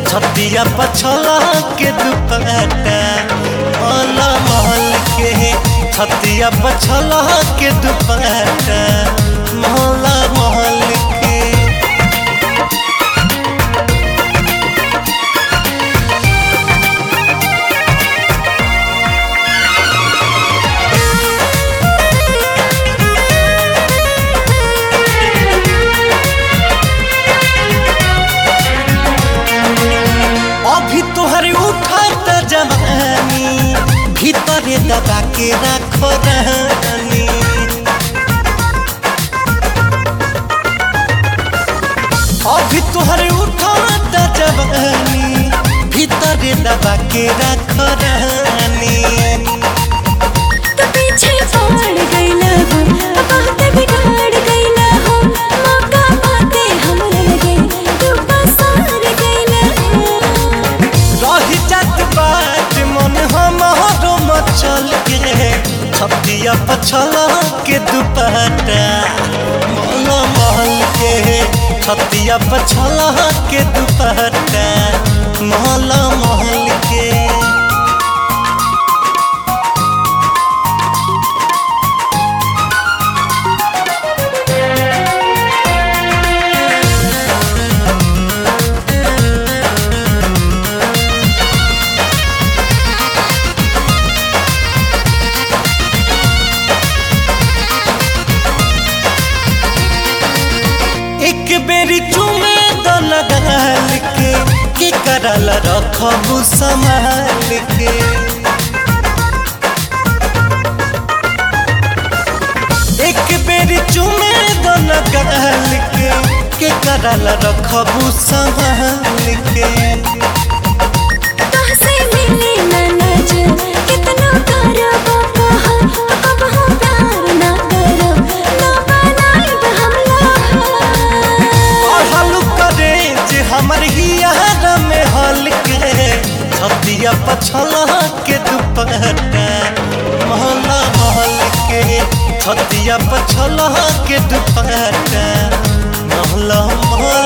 छतिया पछला के दुपट्टा महल महल के छतिया पछला के दुपट्टा महल महल के। अभी तोहरे उठाता जवानी भीतरे दबा के रखो रानी। अभी तोहरे उठाता जवानी भीतरे दबा के रखो रानी। तो पीछे पड़ गईला हो बात बिगाड़ गईला हो मौका पाते हमरा लगे तू पसार गईला हो। रही जात बात मन हमारो मचल के छतिया पछला के दुपट्टा महल महल के छतिया पछला के दुपट्टा महल महल के। एक बेरी चुमे तो लगाल के करल रखबू संभाल के। एक बेरी चुमे तो लगाल के करल रखबू संभाल के। तोहसे मिले ना नजर कितना करबो कहा अब हम प्यार ना करब ना बनाइब हम लोग। पढ़ल करे जे हमर हियार में हल के छतिया पछला के दुपट्टा महल महल के छतिया पछला के दुपट्टा महल महल